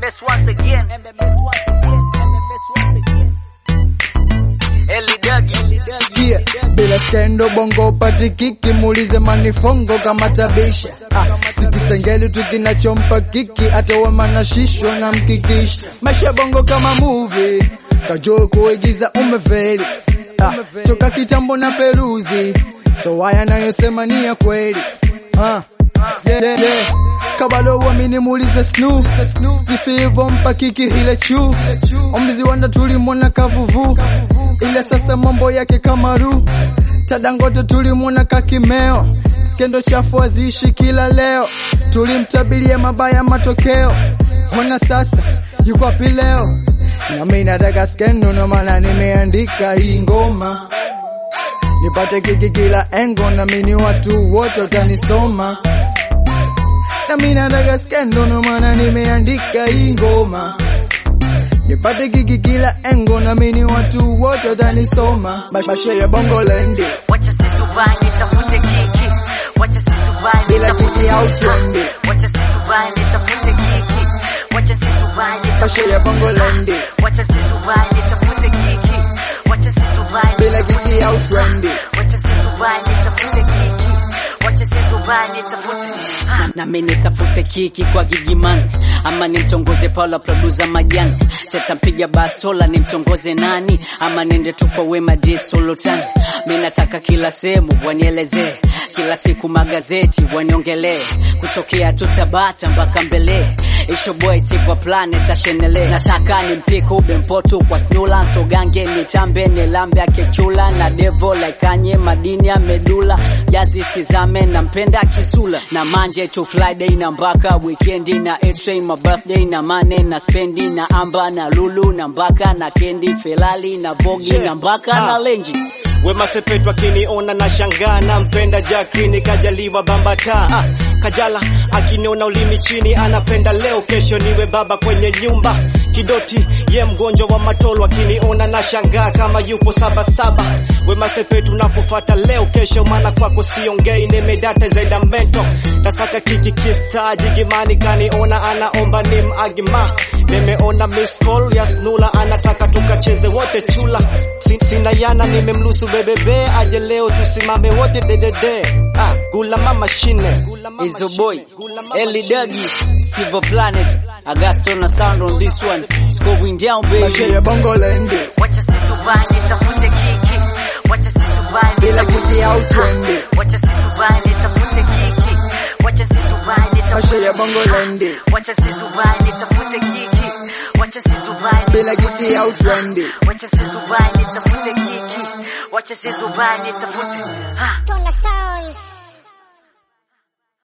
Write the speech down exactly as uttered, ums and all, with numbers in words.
S once again. M M S once again. M M S once again. Eli Dagi. Yeah, bila skendo bongo pati kiki, muulize manifongo kama tabisha. Ah, sikisengeli tukinachompa kiki, atawe manashisho na mkikish. Maisha bongo kama movie, kajoo kuigiza umefeli. Ah, toka kitambo na peruzi, so haya nayosema ni ya kweli. Ah, yeah, yeah, yeah. Kabalo wamini muulize Snu, kisivo mpa kiki hile chu. Ombizi wanda tulimwona kavuvu, ile sasa mambo yake kamaru. Tadangote tulimwona kakimeo, skendo chafu aziishi kila leo. Tulimtabiria mabaya matokeo, ona sasa yuko wapi leo. Na mimi nataka skendo, no maana nimeandika hii ngoma. Nipate kiki kila engo, na mimi watu wote utanisoma. Na mimi nataka skendo, no maana nimeandika hii ngoma. Nipate kiki kila engo, na mimi watu wote utanisoma. Basha ya bongo lendi, wacha sisi ubani tafute kiki. Wacha sisi ubani bila kiki au trendy. Wacha sisi ubani tafute kiki. Wacha sisi ubani Basha ya bongo lendi, wacha sisi ubani tafute kiki. Wacha sisi ubani bila kiki au trendy. Wacha sisi ubani tafute kiki. Wacha sisi ubani tafute. Na, na mimi nitafute kiki kwa Gigiman, ama nimtongoze Paula producer Majani. Sitampiga bastola nimtongoze nani, ama nende tu kwa Wema D Solotan. Mimi nataka kila sehemu wanielezee, kila siku magazeti waniongelee, kutokea tutabata mpaka mbele. Isho boy sipo planet ashenele. Nataka nimpike ube mpoto kwa Snula, so gange ni chambe ni lambe akechula. Na devo like Kanye madini ya medula, jazi sizame na mpenda kisula. Na manje to Friday na mpaka weekendi, na A-Train my birthday na mane na spendi. Na Amba na Lulu na mpaka na Kendi, Felali na Vogi yeah. Na mpaka ah. Na Lenji Wema Sepetu akiniona na shangaa, na mpenda Jacqueline kajaliwa bambata. Ah, Kajala akiniona ulimi chini, anapenda leo kesho niwe baba kwenye nyumba. Kidoti ye mgonjwa wa matolo, akiniona na shangaa kama yupo saba saba. Wema Sepetu nakufata leo kesho, maana kwako siongei nimedata zaida mento. Tasaka kiki kista Jigimani kaniona anaomba nim agima. Nimeona miss call ya Snula, anataka tukacheze wote chula. Sina yana nimemlusu bebebe, aje leo tusimame wote dedede. Ah, gula mama shine Izo boy Eli Dagi, Steve Planet, Agasto na sound on this one. It's going down baby. Basha ya bongo lendi, Wacha sisi ubani tafute kiki. Wacha sisi ubani bila kiki au trendy. Wacha sisi ubani tafute kiki. Wacha sisi ubani Basha tafute ya bongo lendi, Wacha sisi ubani tafute kiki. Wacha sisi ubani bila kiki au trendy. Wacha sisi ubani tafute kiki. Wacha sisi ubani tafute. Ah. Stone Sounds.